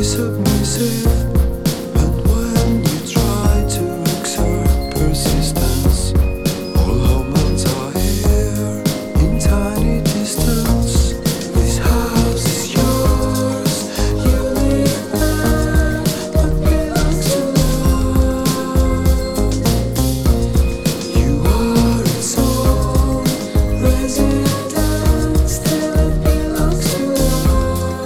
submissive. And when you try to exert persistence, all hormones are here in tiny distance. This house is yours, you live there, but belongs to love. You are its own resident, still it belongs to love.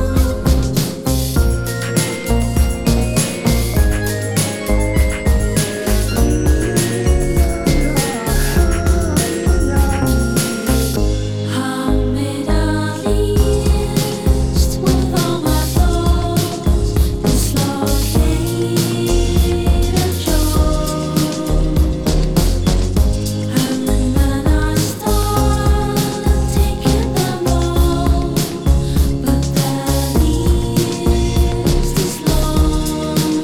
I'm Middle East with all my thoughts, dislocated jaw. And then I started taking them all, but that east is long.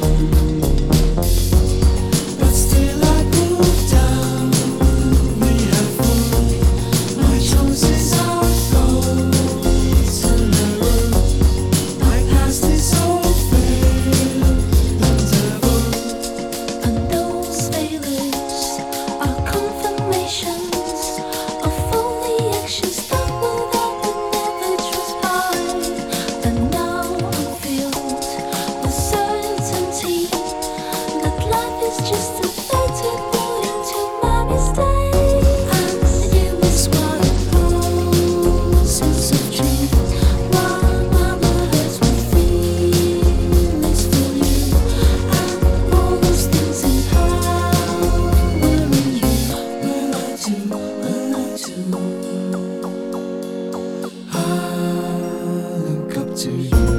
But still I move down the heaven. My choices are close and narrow. My past is all fail and ever. And those failures are confirmations of all the actions that will never transpire. And now I'm filled with certainty that life is just a better put into my mistake. And in this wild process of change, while my words will feelings for you, and all those things empowering you. When I do, I look up to you.